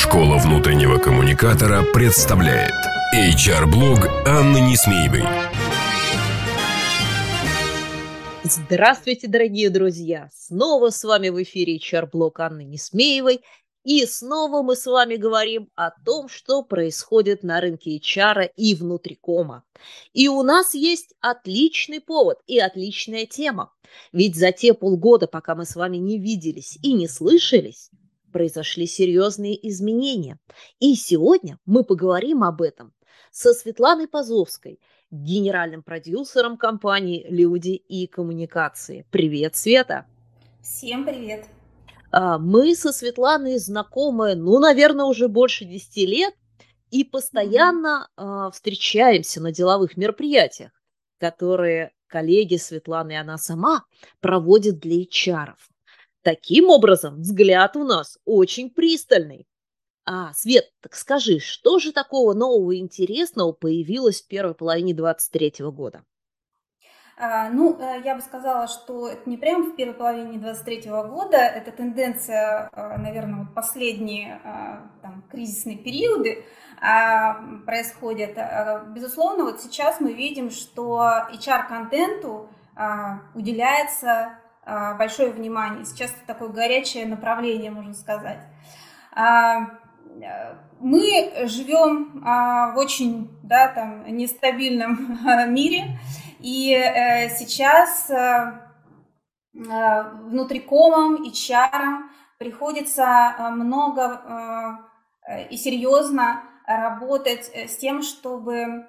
Школа внутреннего коммуникатора представляет HR-блог Анны Несмеевой. Здравствуйте, дорогие друзья! Снова с вами в эфире HR-блог Анны Несмеевой. И снова мы с вами говорим о том, что происходит на рынке HR и внутрикома. И у нас есть отличный повод и отличная тема. Ведь за те полгода, пока мы с вами не виделись и не слышались, произошли серьезные изменения. И сегодня мы поговорим об этом со Светланой Позовской, генеральным продюсером компании «Люди и коммуникации». Привет, Света! Всем привет! Мы со Светланой знакомы, наверное, уже больше 10 лет и постоянно встречаемся на деловых мероприятиях, которые коллеги Светланы и она сама проводят для HR. Таким образом, взгляд у нас очень пристальный. Свет, так скажи, что же такого нового и интересного появилось в первой половине 2023 года? Я бы сказала, что это не прямо в первой половине 2023 года, это тенденция, наверное, последние кризисные периоды происходят. Безусловно, вот сейчас мы видим, что HR-контенту уделяется большое внимание. Сейчас это такое горячее направление, можно сказать. Мы живем в очень нестабильном мире, и сейчас внутрикомам, HR приходится много и серьезно работать с тем, чтобы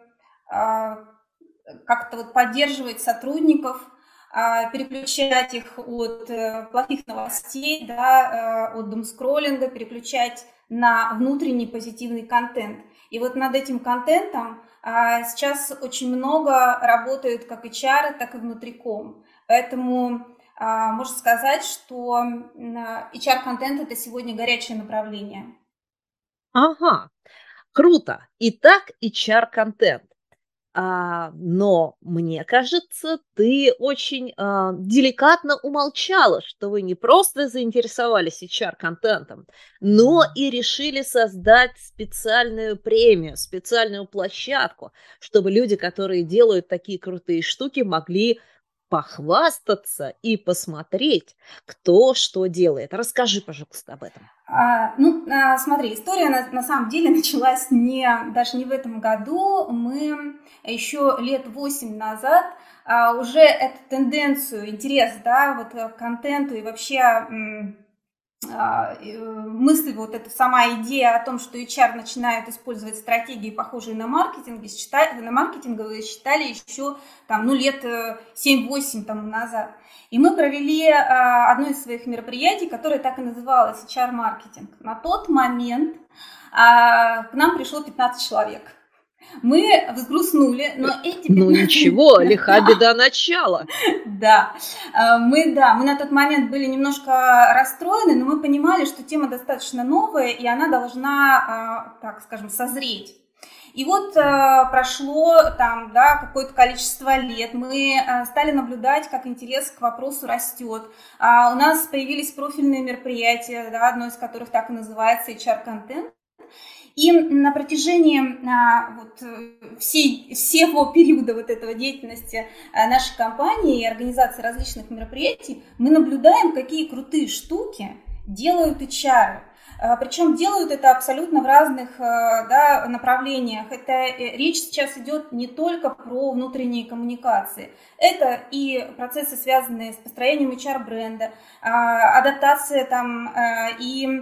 как-то поддерживать сотрудников, переключать их от плохих новостей, от думскроллинга, переключать на внутренний позитивный контент. И вот над этим контентом сейчас очень много работают как HR, так и внутриком. Поэтому можно сказать, что HR-контент – это сегодня горячее направление. Ага, круто. Итак, HR-контент. Но мне кажется, ты очень деликатно умолчала, что вы не просто заинтересовались HR-контентом, но и решили создать специальную премию, специальную площадку, чтобы люди, которые делают такие крутые штуки, могли похвастаться и посмотреть, кто что делает. Расскажи, пожалуйста, об этом. Смотри, история на самом деле началась даже не в этом году. Мы еще лет 8 назад уже эту тенденцию, интерес, к контенту и вообще мысль, эта сама идея о том, что HR начинает использовать стратегии, похожие на маркетинговые, считали еще лет 7-8 тому назад. И мы провели одно из своих мероприятий, которое так и называлось HR-маркетинг. На тот момент к нам пришло 15 человек. Мы взгрустнули, но эти 15... ничего, лиха беда начала. Мы на тот момент были немножко расстроены, но мы понимали, что тема достаточно новая, и она должна, созреть. И вот прошло какое-то количество лет, мы стали наблюдать, как интерес к вопросу растет. У нас появились профильные мероприятия, одно из которых так и называется HR-контент. И на протяжении всего периода этой деятельности нашей компании и организации различных мероприятий мы наблюдаем, какие крутые штуки делают HR. Причем делают это абсолютно в разных направлениях. Речь сейчас идет не только про внутренние коммуникации. Это и процессы, связанные с построением HR-бренда, адаптация и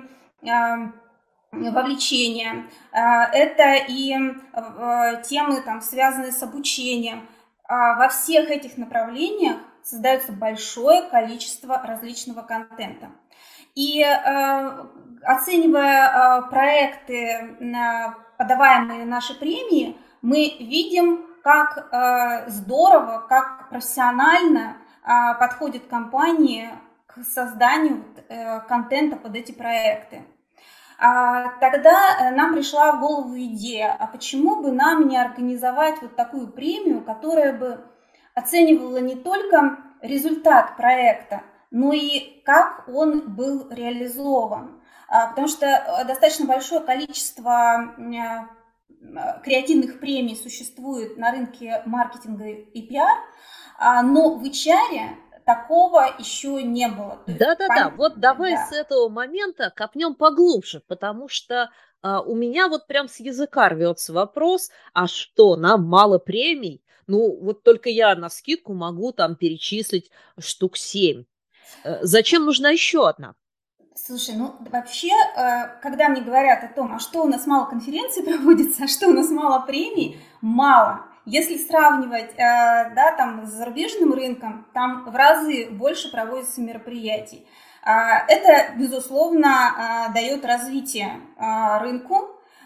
вовлечение. Это и темы, связанные с обучением. Во всех этих направлениях создается большое количество различного контента. И оценивая проекты, подаваемые нашей премии, мы видим, как здорово, как профессионально подходит компания к созданию контента под эти проекты. Тогда нам пришла в голову идея, а почему бы нам не организовать такую премию, которая бы оценивала не только результат проекта, но и как он был реализован. потому что достаточно большое количество креативных премий существует на рынке маркетинга и пиар, но в HR такого еще не было. Да-да-да, вот давай с этого момента копнем поглубже, потому что у меня вот прям с языка рвется вопрос, а что, нам мало премий? Ну, вот только я навскидку могу там перечислить штук 7. Зачем нужна еще одна? Слушай, ну вообще, когда мне говорят о том, а что у нас мало конференций проводится, а что у нас мало премий, мало. Если сравнивать, да, там, с зарубежным рынком, там в разы больше проводится мероприятий. Это, безусловно, дает развитие рынку.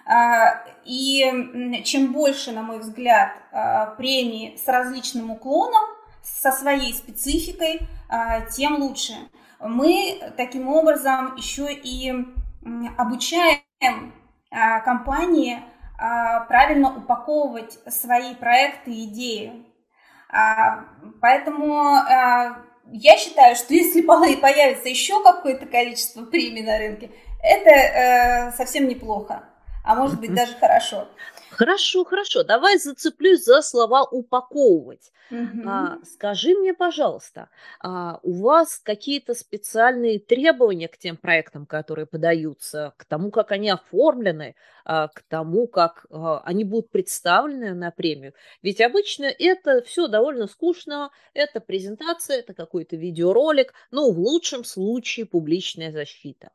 И чем больше, на мой взгляд, премий с различным уклоном, со своей спецификой, тем лучше. Мы таким образом еще и обучаем компании правильно упаковывать свои проекты и идеи. Поэтому я считаю, что если появится еще какое-то количество премий на рынке, это совсем неплохо, а может быть даже хорошо. Хорошо. Давай зацеплюсь за слова «упаковывать». Скажи мне, пожалуйста, у вас какие-то специальные требования к тем проектам, которые подаются, к тому, как они оформлены, к тому, как они будут представлены на премию? Ведь обычно это все довольно скучно, это презентация, это какой-то видеоролик, ну, в лучшем случае публичная защита.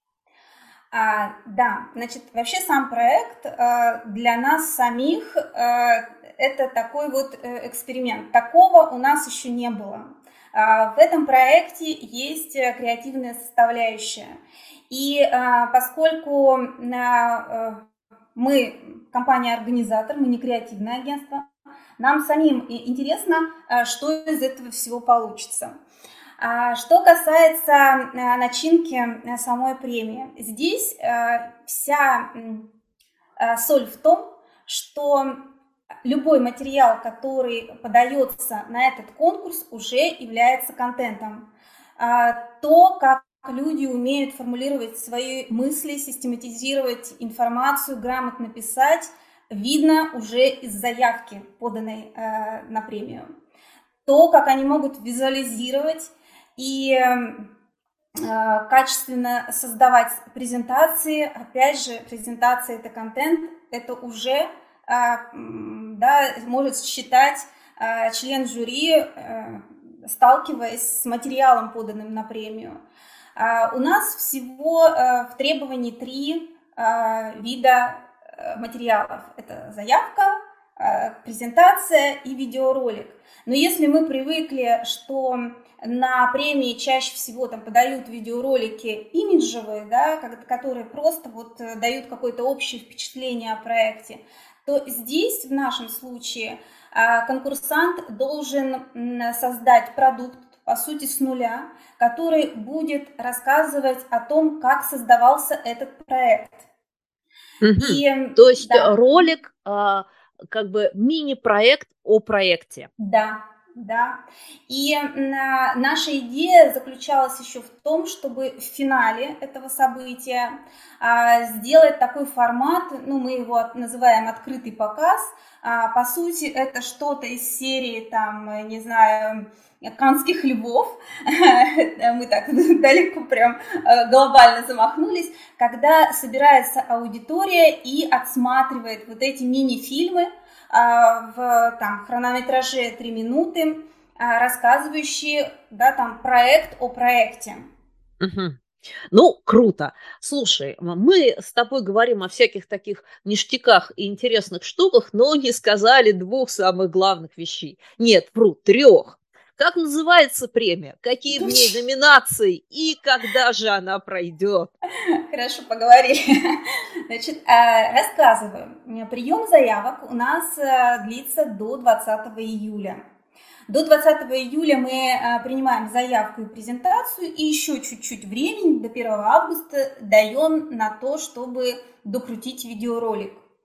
Да, значит, вообще сам проект для нас самих это такой вот эксперимент. Такого у нас еще не было. В этом проекте есть креативная составляющая. И поскольку мы компания-организатор, мы не креативное агентство, нам самим интересно, что из этого всего получится. Что касается начинки самой премии, здесь вся соль в том, что любой материал, который подается на этот конкурс, уже является контентом. То, как люди умеют формулировать свои мысли, систематизировать информацию, грамотно писать, видно уже из заявки, поданной на премию. То, как они могут визуализировать и качественно создавать презентации. Опять же, презентация – это контент, это уже может считать член жюри, сталкиваясь с материалом, поданным на премию. У нас всего в требовании 3 вида материалов. Это заявка, презентация и видеоролик. Но если мы привыкли, что на премии чаще всего там подают видеоролики имиджевые, да, которые просто вот дают какое-то общее впечатление о проекте, то здесь в нашем случае конкурсант должен создать продукт, по сути, с нуля, который будет рассказывать о том, как создавался этот проект. То есть ролик как бы мини-проект о проекте. Да. И наша идея заключалась еще в том, чтобы в финале этого события сделать такой формат, ну, мы его называем открытый показ. По сути, это что-то из серии, там, не знаю, «Канских львов». Мы так далеко прям глобально замахнулись, когда собирается аудитория и отсматривает вот эти мини-фильмы в хронометраже 3 минуты, рассказывающие, да, там, проект о проекте. Ну, круто. Слушай, мы с тобой говорим о всяких таких ништяках и интересных штуках, но не сказали 2 самых главных вещей. Нет, вру, 3. Как называется премия? Какие в ней номинации? И когда же она пройдет? Хорошо, поговорили. Значит, рассказываю. Прием заявок у нас длится до 20 июля. До 20 июля мы принимаем заявку и презентацию, и еще чуть-чуть времени, до 1 августа, даем на то, чтобы докрутить видеоролик.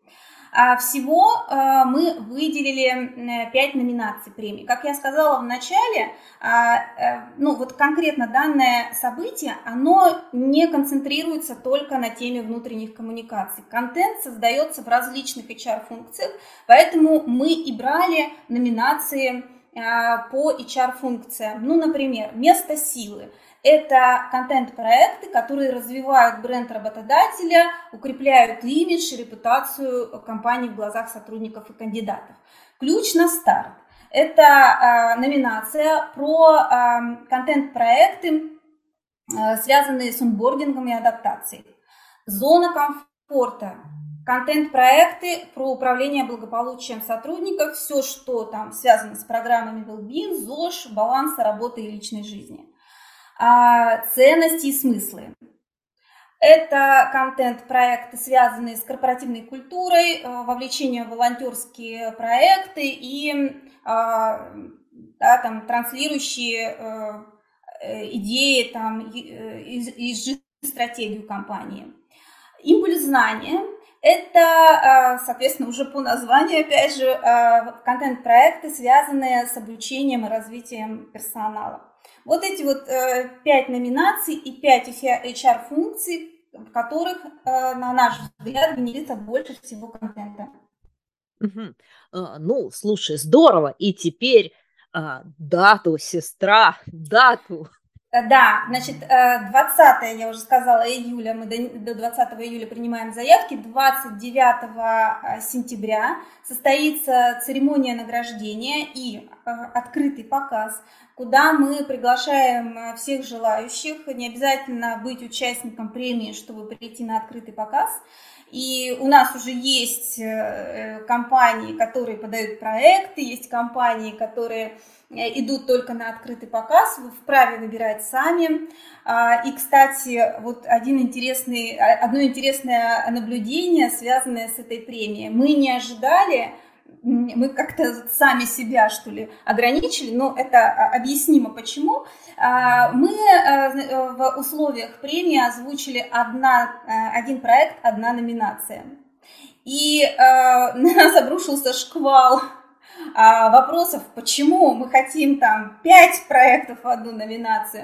Всего мы выделили 5 номинаций премий. Как я сказала в начале, вот конкретно данное событие, оно не концентрируется только на теме внутренних коммуникаций. Контент создается в различных HR-функциях, поэтому мы и брали номинации по HR-функциям. Например, место силы. Это контент-проекты, которые развивают бренд работодателя, укрепляют имидж и репутацию компании в глазах сотрудников и кандидатов. Ключ на старт. Это номинация про контент-проекты, связанные с онбордингом и адаптацией. Зона комфорта. Контент-проекты про управление благополучием сотрудников, все, что там связано с программами well-being, ЗОЖ, баланса работы и личной жизни. Ценности и смыслы. Это контент-проекты, связанные с корпоративной культурой, вовлечение в волонтерские проекты и транслирующие идеи и стратегию компании. Импульс знания. Это, соответственно, уже по названию, опять же, контент-проекты, связанные с обучением и развитием персонала. Вот эти 5 номинаций и 5 HR-функций, в которых, на наш взгляд, генерится больше всего контента. Слушай, здорово. И теперь дату, сестра, дату. Да, значит, 20, я уже сказала, июля, мы до 20 июля принимаем заявки, 29 сентября состоится церемония награждения и открытый показ, куда мы приглашаем всех желающих, не обязательно быть участником премии, чтобы прийти на открытый показ. И у нас уже есть компании, которые подают проекты, есть компании, которые идут только на открытый показ, вы вправе выбирать сами. И, кстати, одно интересное наблюдение, связанное с этой премией. Мы не ожидали, мы как-то сами себя, что ли, ограничили, но это объяснимо почему. Мы в условиях премии озвучили один проект, одна номинация. И на нас обрушился шквал вопросов, почему мы хотим 5 проектов в одну номинацию.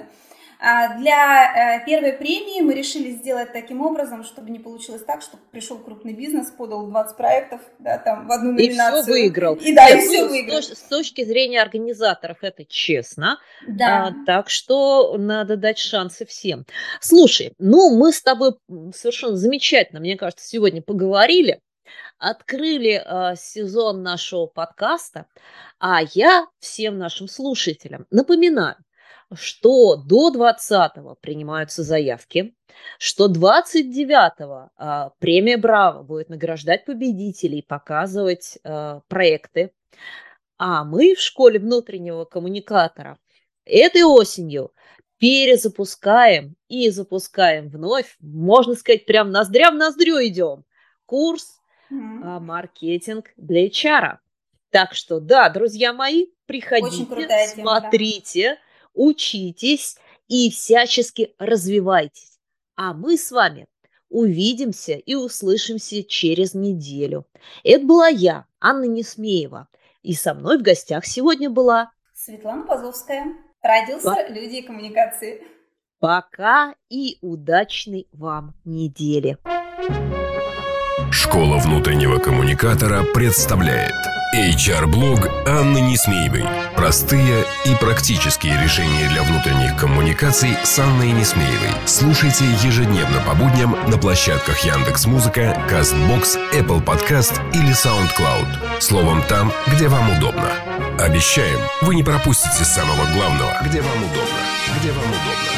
Для первой премии мы решили сделать таким образом, чтобы не получилось так, что пришел крупный бизнес, подал 20 проектов в одну номинацию. И все выиграл. И все выиграл. С точки зрения организаторов это честно. Да. Так что надо дать шансы всем. Слушай, мы с тобой совершенно замечательно, мне кажется, сегодня поговорили. Открыли сезон нашего подкаста, а я всем нашим слушателям напоминаю, что до 20-го принимаются заявки, что 29-го премия «Браво» будет награждать победителей, показывать проекты. А мы в школе внутреннего коммуникатора этой осенью перезапускаем и запускаем вновь, можно сказать, прям ноздря в ноздрю идем, курс маркетинг для HR. Так что, да, друзья мои, приходите, смотрите, учитесь и всячески развивайтесь. А мы с вами увидимся и услышимся через неделю. Это была я, Анна Несмеева. И со мной в гостях сегодня была Светлана Пазовская, продюсер «Люди и коммуникации». Пока и удачной вам недели. Школа внутреннего коммуникатора представляет HR-блог Анны Несмеевой. Простые и практические решения для внутренних коммуникаций с Анной Несмеевой. Слушайте ежедневно по будням на площадках Яндекс.Музыка, Castbox, Apple Podcast или SoundCloud. Словом, там, где вам удобно. Обещаем, вы не пропустите самого главного, где вам удобно.